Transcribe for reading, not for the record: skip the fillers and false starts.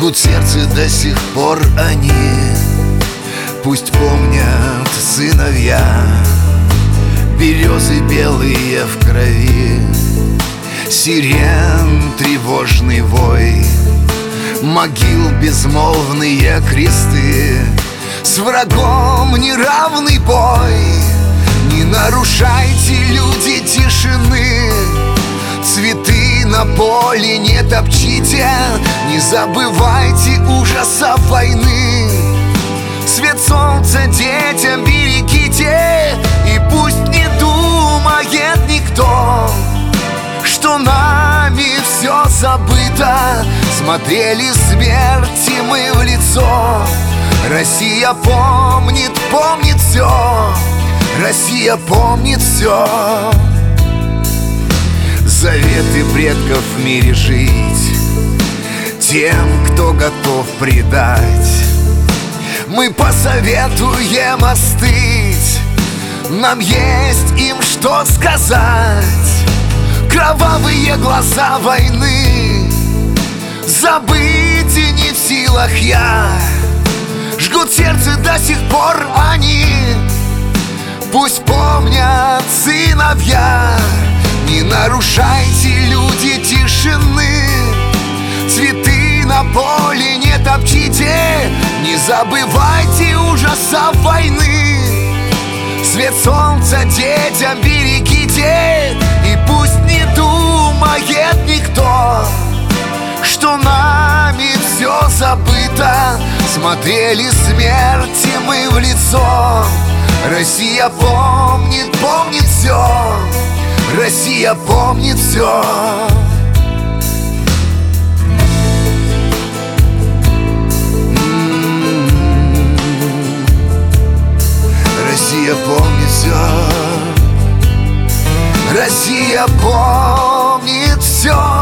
Жгут сердце до сих пор они. Пусть помнят сыновья, березы белые в крови, сирен тревожный вой, могил безмолвные кресты, с врагом неравный бой. Не нарушайте, люди, тишины, цветы на поле не топчите, не забывайте ужаса войны. Свет солнца детям берегите, и пусть не думает никто, что нами все забыто. Смотрели смерти мы в лицо. Россия помнит, помнит все. Россия помнит все. Заветы предков в мире жить тем, кто готов предать. Мы посоветуем остыть, нам есть им что сказать. Кровавые глаза войны забыть и не в силах я. Жгут сердце до сих пор они. Пусть помнят сыновья. Не нарушайте, люди, тишины, цветы на поле не топчите, не забывайте ужаса войны. Свет солнца детям берегите, и пусть не думает никто, что нами все забыто. Смотрели смерти мы в лицо. Россия помнит, помнит все. Россия помнит все. Россия помнит все. Россия помнит все.